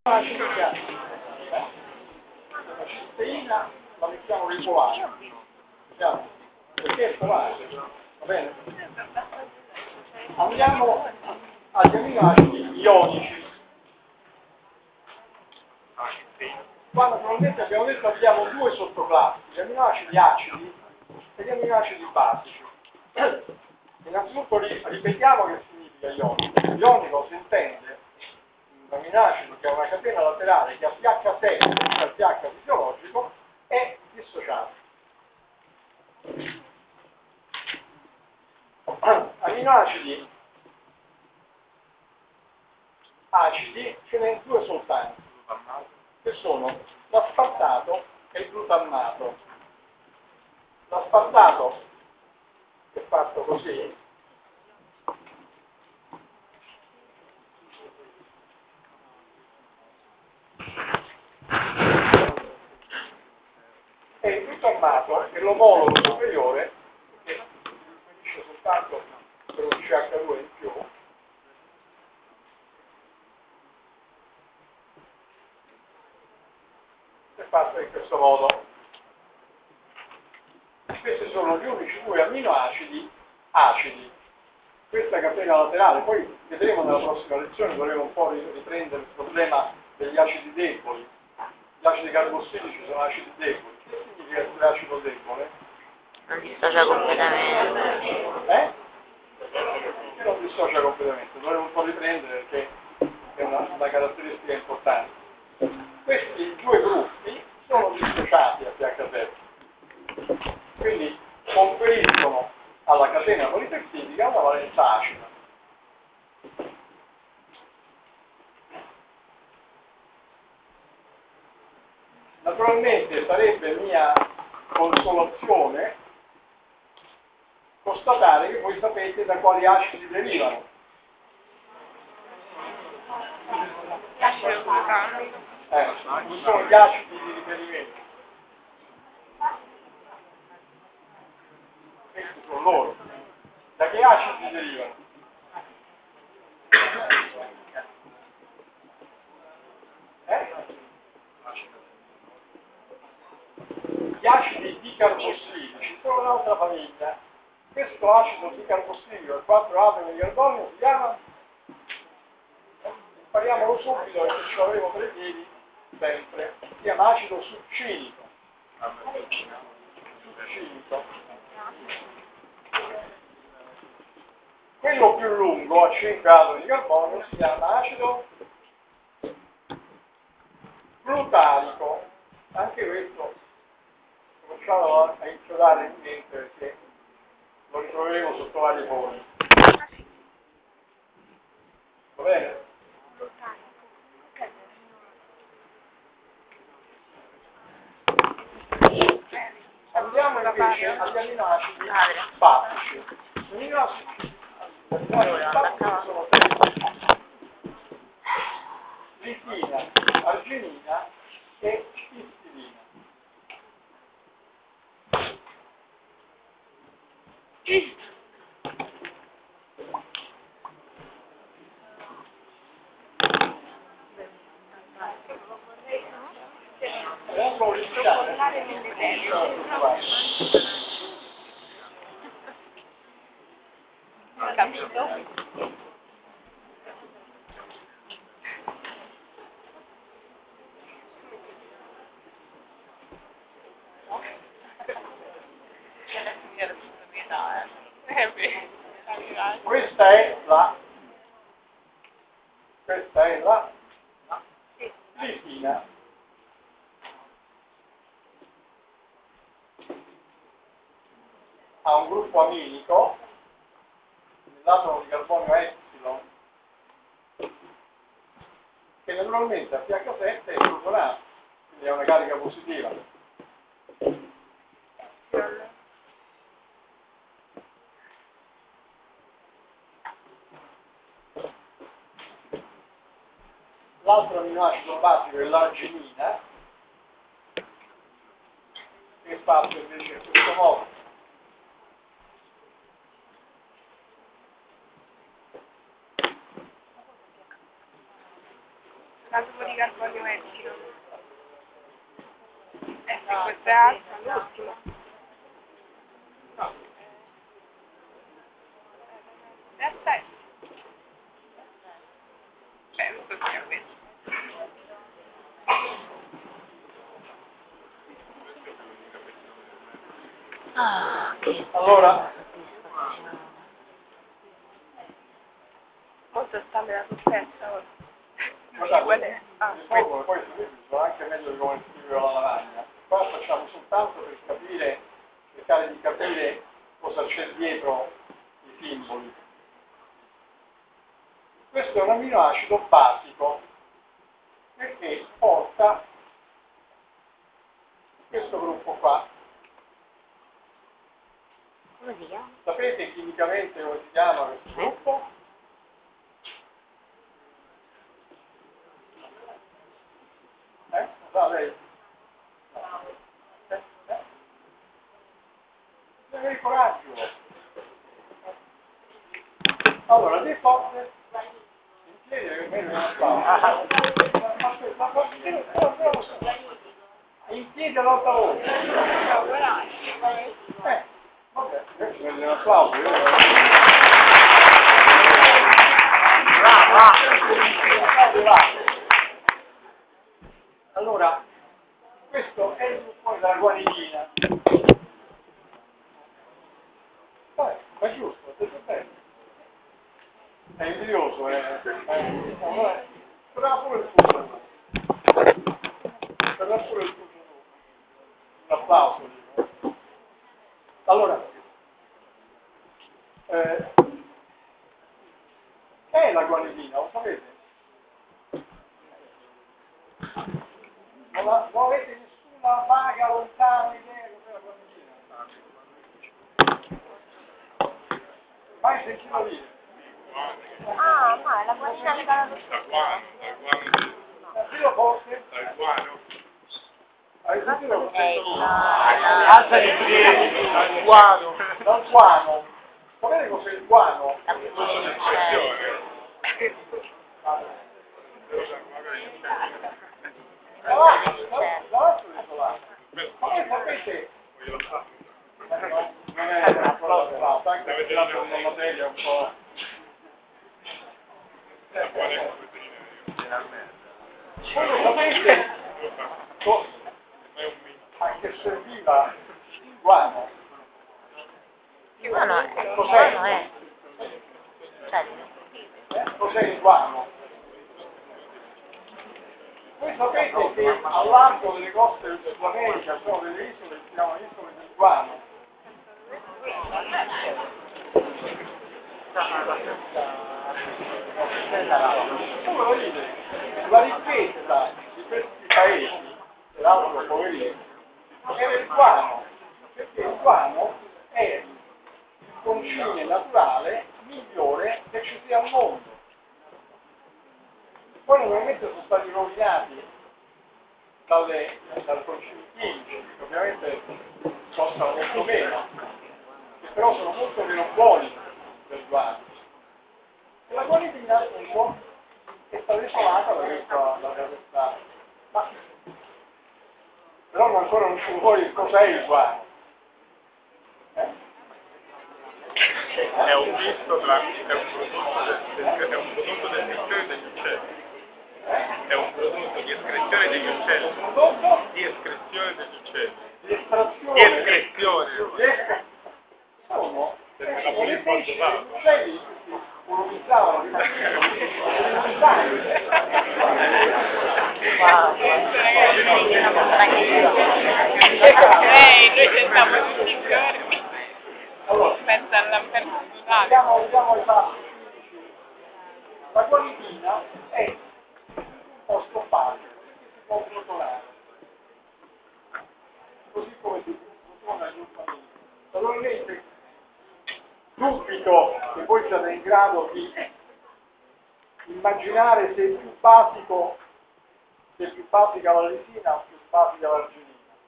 La cisteina la mettiamo regolare, perché è polare, va bene? Andiamo agli aminoacidi ionici. Qua naturalmente abbiamo detto che abbiamo due sottoclassi, gli aminoacidi acidi e gli aminoacidi basici. Innanzitutto ripetiamo che significa ionico. Ionico si intende un aminoacido che ha una catena laterale che a pH 7, cioè pH fisiologico, è dissociato. Aminoacidi acidi ce n'è due soltanto, che sono l'aspartato e il glutammato. L'aspartato è fatto così, e il glutammato è l'omologo superiore che si riferisce soltanto per un CH2 in più. È fatto in questo modo. Questi sono gli unici due aminoacidi acidi. Questa catena laterale, poi vedremo nella prossima lezione, volevo un po' riprendere il problema degli acidi deboli. Gli acidi carbossilici sono acidi deboli. Che significa essere acido debole? Non dissocia completamente. Che non dissocia completamente, dovremmo un po' riprendere perché è una caratteristica importante. Questi due gruppi sono dissociati a pH 7, quindi conferiscono alla catena polipeptidica una valenza acida. Naturalmente sarebbe mia consolazione constatare che voi sapete da quali acidi derivano. Quali sono gli acidi di riferimento? Questi sono loro. Da che acidi derivano? Gli acidi dicarbossilici sono un'altra famiglia. Questo acido dicarbossilico, il 4-atomi di carbonio, si chiama, impariamolo subito perché ce l'avevo per i piedi sempre, si chiama acido succinico. Quello più lungo, a 5 atomi di carbonio, si chiama acido glutarico. Anche questo cominciamo a inchiodare in mente perché lo ritroveremo sotto vari forme. Va bene? Andiamo invece agli aminoacidi basici. Gli aminoacidi basici sono tre: lisina, arginina e istilina. Questa è la lisina. Ha un gruppo aminico, l'atomo di carbonio epsilon, che naturalmente a pH 7 è protonato, quindi ha una carica positiva. L'altro aminoacido basico è l'arginina, che è fatto invece in questo modo. l'atomo di carbonio epsilon. Se questo è alfa, l'ultimo. Aspetta. Non so se è questo. Ah, che Allora, Molto stabile la sofferenza ora. guardate, Qual è? Ah, il formule poi si sono anche meglio di come scrivere la lavagna. Qua facciamo soltanto per capire, cercare di capire cosa c'è dietro i simboli. Questo è un amminoacido basico perché porta questo gruppo qua. come si chiama? Sapete chimicamente come si chiama questo gruppo? Lo sa lei? Deve coraggio. Allora, dei forze in piedi che me ne in piedi all'alta voce. Vabbè, adesso prende un applauso. Allora, questo è il gruppo della guanidina. Vabbè, è giusto, è tutto bene. È invidioso, però pure il tutto. Però pure il tutto. Un applauso. Dico. Allora, che è la guanidina, lo sapete? Non avete nessuna vaga, lontana idea di cos'è la guanidina? Mai sentito dire? Ah, ma è la guarina legata allo Io forse? Hai sentito? Alza di piedi, guano. Dal guano. Sapete cos'è il guano? La pulizia. Davanti questo là. Ma voi sapete? Non è una cosa fatta, anche se la una materia un po'. Voi lo sapete a che serviva il guano? Guano è. Cos'è? Guano è. Cioè, Cos'è il guano? Voi sapete che al largo delle coste del Sud America sono delle isole che si chiamano isole del guano? Come lo dite? La ricchezza di questi paesi, peraltro poverini, era il guano, perché il guano è il concime naturale migliore che ci sia al mondo. Poi normalmente sono stati rovinati dal concimi chimici, che ovviamente costano molto meno, che però sono molto meno buoni del guano. E la guanidina appunto è stata isolata da questa. Ma però ancora non ci vuoi cos'è il guano. È un visto è un prodotto d'escrezione degli uccelli. È un prodotto di escrezione degli uccelli. Di escrezione degli uccelli. Di estrazione. Di escrezione. Sono Perché l'abolismo gli uccelli si colonizzavano di mattina. Noi sentiamo tutti i giorni. Allora, Pensa alla personale. andiamo ai passi. La guanidina è un composto base che si può rotolare, così come si rotola il gluttamine. Naturalmente dubito che voi siate in grado di immaginare se è più basico, se è più basica la lisina o più basica l'arginina.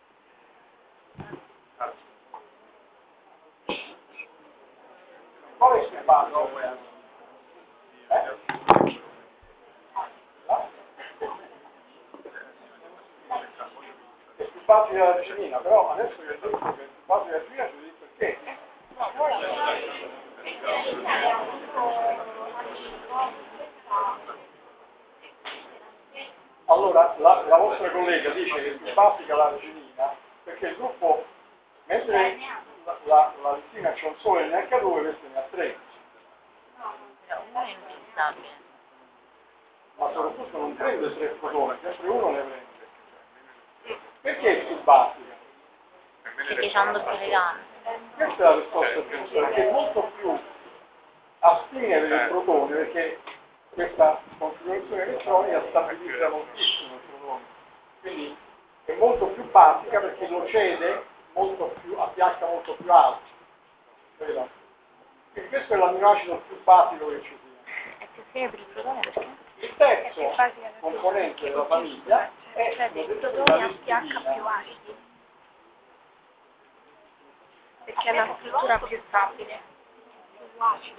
Qual è più basico? basici della disciplina, però adesso vi ho detto che il basico della disciplina ci dice perché. Allora, la vostra collega dice che è più basica la recinina perché il gruppo, mentre la listina c'è un solo NH2, questo ne ha 3. Però uno è inutilizzabile. Ma soprattutto non prende 3 fotoni, sempre uno ne prende. Perché è più basica? Perché c'ha un doppio legame. Questa è la risposta giusta, perché è molto più affine per il protone, perché questa configurazione elettronica stabilizza moltissimo il protone. Quindi è molto più basica perché lo cede molto più, a pH molto più alto. Quindi questo è l'aminoacido più basico che ci sia. È più fine per il protone perché? Il terzo componente della famiglia è Cioè dei la protoni a pH listina. più acidi, perché è una struttura più stabile. Più acido.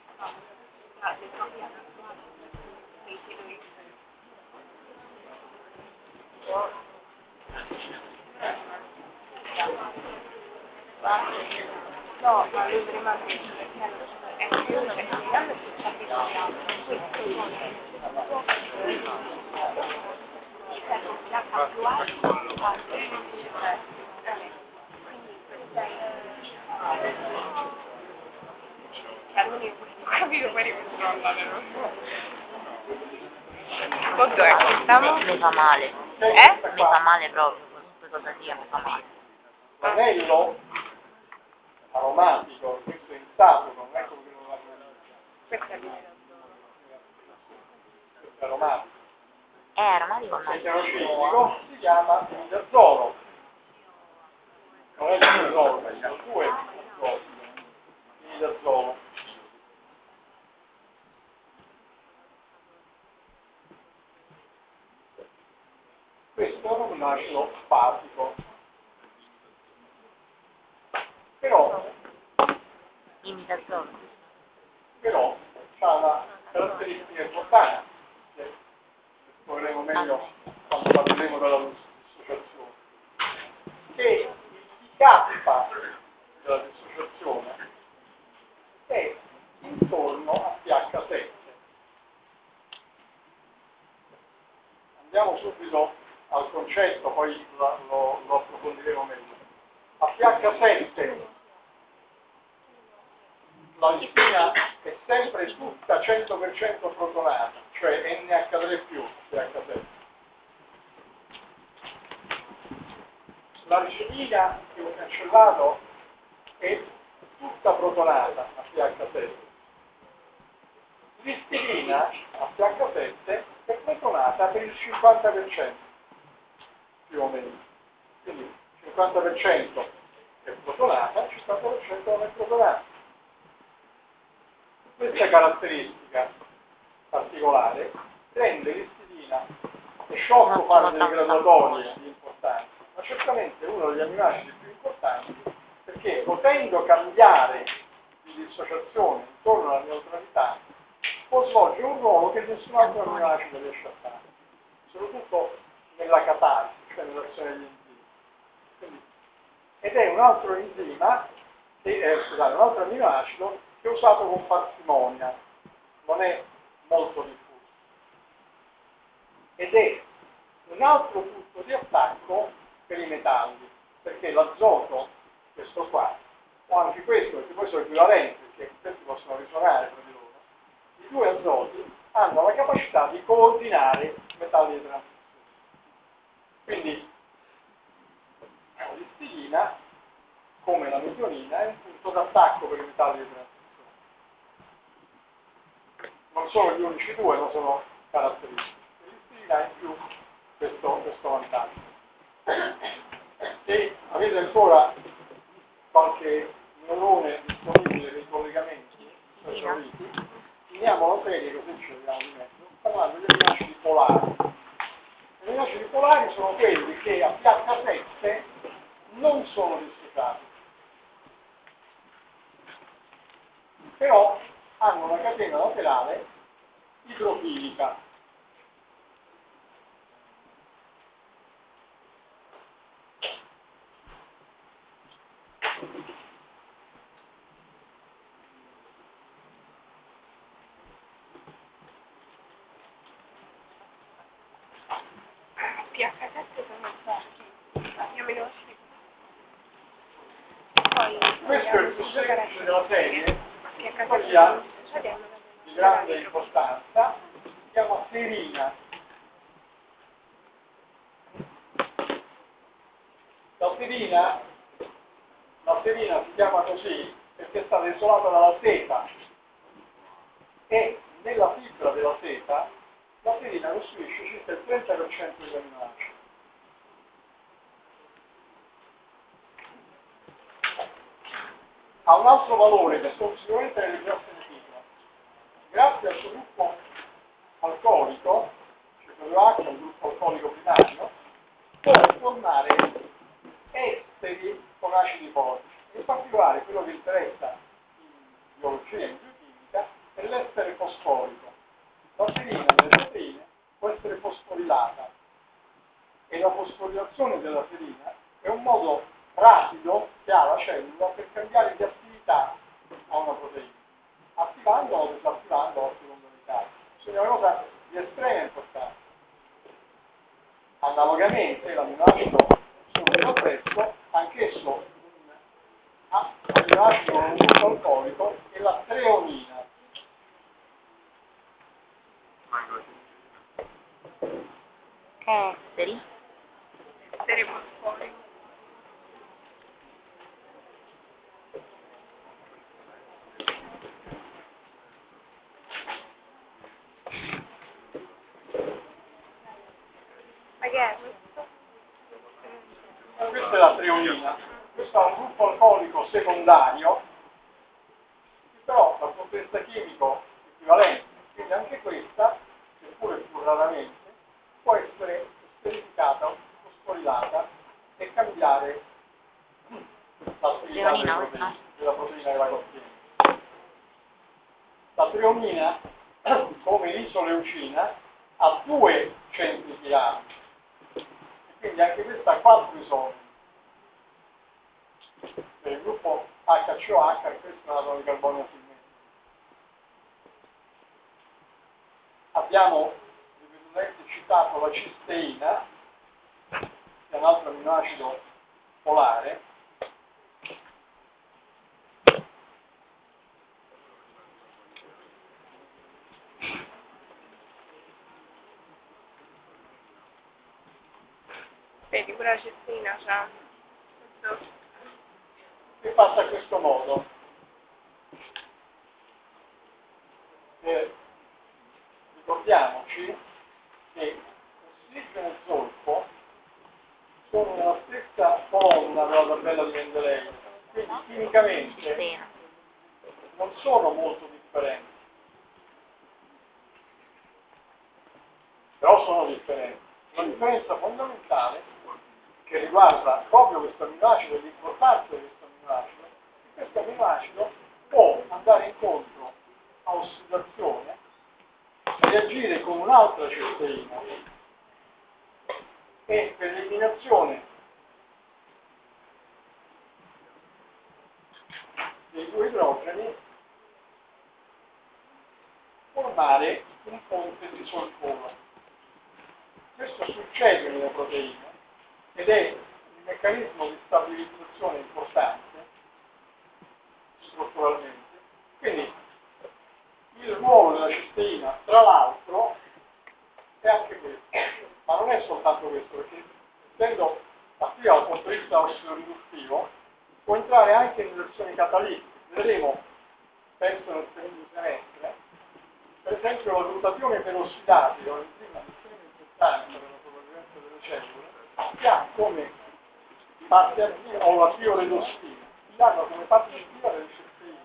No, ma lui prima è più legame più capillare. Questo pH più alto, quindi questa è l'unico capito poi ricontrolla però. Quanto è quest'anno? Mi fa male. Mi fa male proprio, qualunque cosa sia mi fa male. L'anello aromatico, questo è in stato, non è come non la Questa è l'unica. questo è aromatico. Aromatico Il no. chiarocinico si chiama imidazolo. Non è l'imidazolo, ma sono due azoli. Imidazolo. Questo è un acido basico. Però ha una caratteristica importante, che scopriremo meglio quando parleremo della dissociazione, che il kappa della dissociazione è intorno a pH 7. Andiamo subito al concetto, poi lo approfondiremo meglio. A pH 7 la listina è sempre tutta 100% protonata, cioè NH3+, pH 7. La listina che ho cancellato è tutta protonata a pH 7. L'istilina a pH 7 è protonata per il 50%, più o meno. Quindi il 50% è protonata, il 50% non è protonata. Questa caratteristica particolare rende l'istilina, è sciocco fare delle graduatorie di importanza, ma certamente uno degli aminoacidi più importanti, perché potendo cambiare di dissociazione intorno alla neutralità, può svolgere un ruolo che nessun altro aminoacido riesce a fare, soprattutto nella catalisi, cioè nell'azione degli enzimi. Quindi, ed è un altro enzima, scusate, un altro aminoacido che è usato con parsimonia, non è molto diffuso. Ed è un altro punto di attacco per i metalli, perché l'azoto, questo qua, o anche questo, perché poi sono equivalenti, perché questi possono risuonare tra di loro, i due azoti hanno la capacità di coordinare i metalli di transizione. Quindi l'istilina, come la metionina, è un punto d'attacco per i metalli di transizione. Non sono gli unici due, ma sono caratteristiche. L'istilina ha in più questo vantaggio. Se avete ancora qualche neurone disponibile dei collegamenti favoriti, finiamo la serie così ci vediamo di mezzo, parlando degli aminoacidi polari. Gli aminoacidi polari sono quelli che a pH 7 non sono dissociati, però hanno una catena laterale idrofilica. pH7 sono pochi, aminoacidi. Poi Questo è il più semplice della serie, pH7 tuttavia sodiamo di grande importanza, si chiama serina. La serina si chiama così perché è stata isolata dalla seta e nella fibra della seta la serina costituisce circa il 30% degli aminoacidi. Ha un altro valore che sono sicuramente nelle prossime fibra. Grazie al suo gruppo alcolico, cioè COH è un gruppo alcolico primario, può formare esteri con acidi forti. In particolare quello che interessa in biologia e in biochimica è l'estere fosforico. La serina nelle proteine può essere fosforilata e la fosforilazione della serina è un modo rapido che ha la cellula per cambiare di attività a una proteina, attivandola o disattivandola a seconda dei casi. Quindi è una cosa di estrema importanza. Analogamente l'aminoacido sottospresso, anch'esso un aminoacido con un gruppo alcolico, è la treonina. Esteri? Esteri fosforici. Ma che è questo? Questa è la treonina. Questo è un gruppo alcolico secondario, che però dal punto di vista chimico equivalente. Quindi anche questa, seppure più raramente, può essere esterificata, fosforilata e cambiare l'attività della proteina che la contiene. La treonina, come l'isoleucina, ha 2 centri chiari, e quindi anche questa ha 4 isomeri. Per il gruppo HCOH e questo è un atomo di carbonio simmetrico. Abbiamo ripetutamente citato la cisteina, che è un altro aminoacido polare. Vedi, pure la cestina c'ha questo. Che passa a questo modo. Ricordiamoci che ossigeno e zolfo sono nella stessa colonna della tabella di Mendeleev, quindi chimicamente non sono molto differenti, però sono differenti. Una differenza fondamentale che riguarda proprio questo aminoacido e l'importanza di questo aminoacido è che questo aminoacido può andare incontro a ossidazione, reagire con un'altra cisteina e per l'eliminazione dei 2 idrogeni formare un ponte di solfuro. Questo succede nelle proteine ed è un meccanismo di stabilizzazione importante strutturalmente. Quindi il ruolo della cisteina, tra l'altro, è anche questo, ma non è soltanto questo, perché essendo attiva dal punto di vista ossidoriduttivo, può entrare anche in reazioni catalitiche. Vedremo, penso nel secondo semestre, per esempio la glutatione perossidati, che è un'enzima estremamente importante per la sopravvivenza delle cellule, che ha come parte attiva, o la bioredossina, che hanno come parte attiva delle cisteine.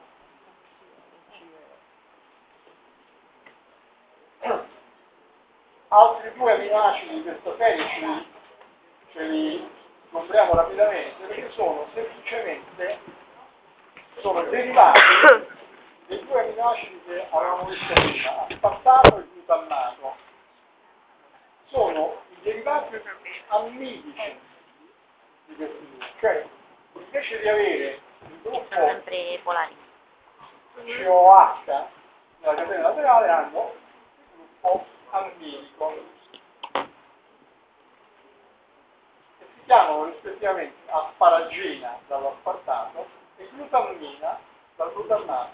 Altri 2 aminoacidi di questa serie ce li scontriamo rapidamente perché sono semplicemente derivati dei 2 aminoacidi che avevamo visto prima, aspartato e glutammato. Sono i derivati ammidici di questi 2, cioè invece di avere il Sono gruppo sempre polari. COH nella catena laterale hanno il gruppo amminico che si chiamano rispettivamente asparagina dall'aspartato e glutammina dal glutammato.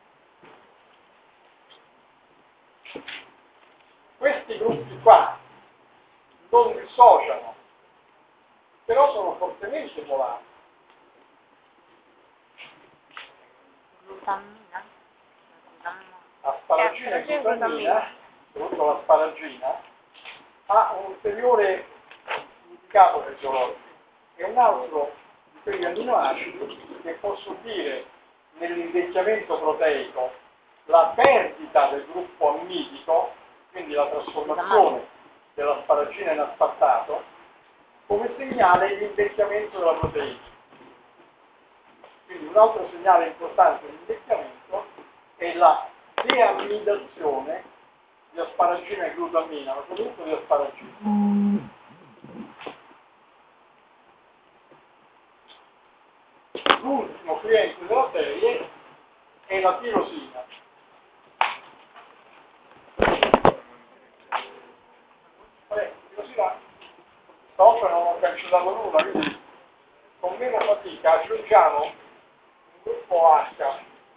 Questi gruppi qua non dissociano, però sono fortemente polari. Glutammina? Asparagina e glutammina, soprattutto l'asparagina, ha un ulteriore significato fisiologico. È un altro di quegli amminoacidi che può subire nell'invecchiamento proteico la perdita del gruppo ammidico, quindi la trasformazione dell'asparagina in aspartato, come segnale di invecchiamento della proteina. Quindi un altro segnale importante di invecchiamento è la deammidazione di asparagina e glutammina, ma soprattutto di asparagina. L'ultimo cliente della serie è la tirosina. Tirosina stavolta non ho cancellato nulla, quindi con meno fatica aggiungiamo un gruppo H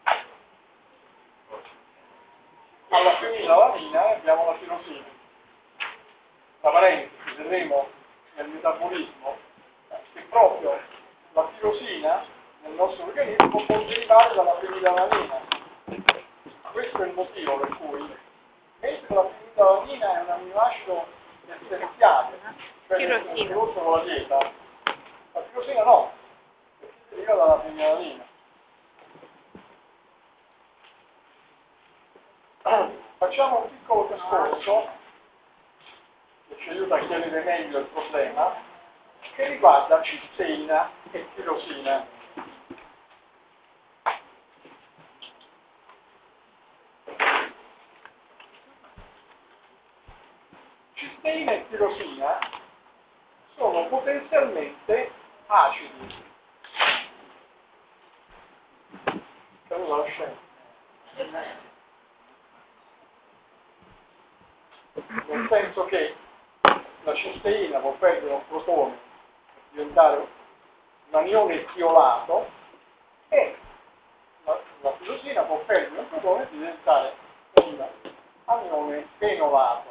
alla fenilalanina e abbiamo la tirosina. Tra parentesi, vedremo nel metabolismo che proprio la tirosina nel nostro organismo può derivare dalla fenilalanina. Questo è il motivo per cui, mentre la fenilalanina è un amminoacido essenziale, cioè che si usa con la dieta, la tirosina no, perché deriva dalla fenilalanina. Facciamo un piccolo percorso che ci aiuta a chiarire meglio il problema, che riguarda cisteina e tirosina. Cisteina e tirosina sono potenzialmente acidi. Saluto la scena. Nel senso che la cisteina può perdere un protone per diventare un anione tiolato e la tirosina può perdere un protone e diventare un anione fenolato.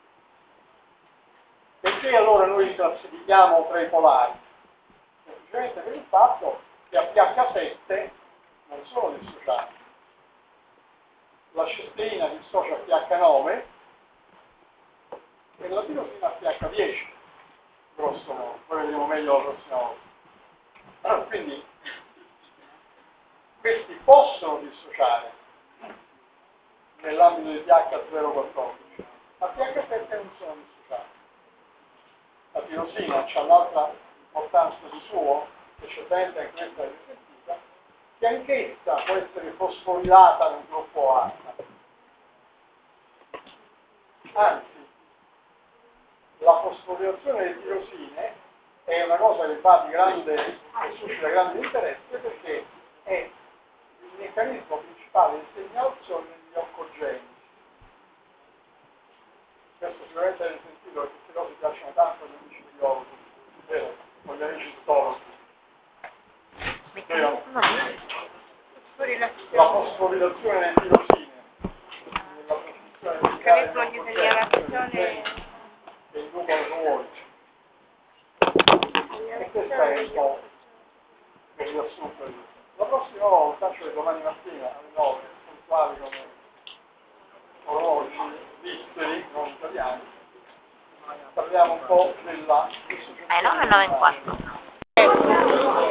Perché allora noi li classifichiamo tra i polari? Semplicemente per il fatto che a pH 7 non sono dissociati. La cisteina dissocia a pH 9 e la tirosina a pH 10, grosso modo, poi vedremo meglio la prossima volta. Allora, quindi questi possono dissociare nell'ambito di pH 0,14, a pH 7 non sono dissociati. La tirosina ha un'altra importanza di suo, che c'è dentro e questa è risentita, che anch'essa può essere fosforilata nel gruppo A. Anzi, la fosforilazione delle tirosine è una cosa che fa di grande, che suscita grande interesse perché è il meccanismo principale di segnalazione degli oncogeni. Questo sicuramente avete sentito che queste cose piacciono tanto agli amici biologi, vero? O agli amici istologi. La fosforilazione delle tirosine, la produzione di che inducono tumori. E questo è un po' il riassunto di questo. La prossima volta, cioè domani mattina alle 9, puntuali come orologi disperi, non italiani, parliamo un po' della... 9 e 9 e 4.